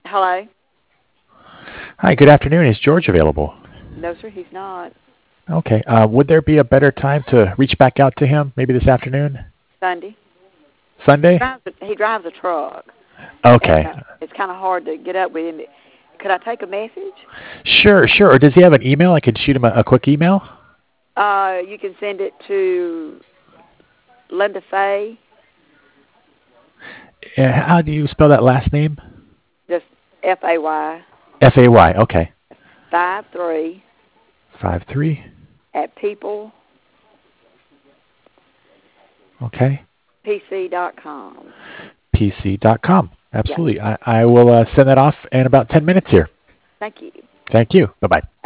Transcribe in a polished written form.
Hello? Hi, good afternoon. Is George available? No, sir, he's not. Okay. Would there be a better time to reach back out to him? Maybe this afternoon? Sunday. Sunday? He drives a truck, and Okay. it's kind of hard to get up with him. Could I take a message? Sure, sure. Or does he have an email? I could shoot him a quick email. You can send it to Linda Fay, How do you spell that last name? just FAY, Fay. Okay. 53 53. at peoplepc.com. Okay. PC.com. Yeah, Absolutely. I will send that off in about 10 minutes here. thank you. Thank you. Bye bye.